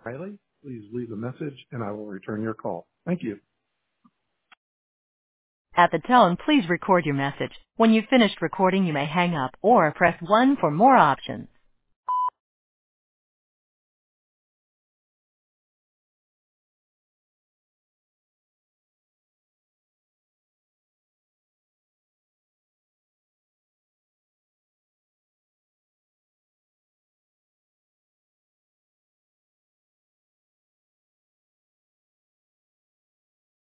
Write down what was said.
Riley, please leave a message and I will return your call. Thank you. At the tone, please record your message. When you've finished recording, you may hang up or press 1 for more options.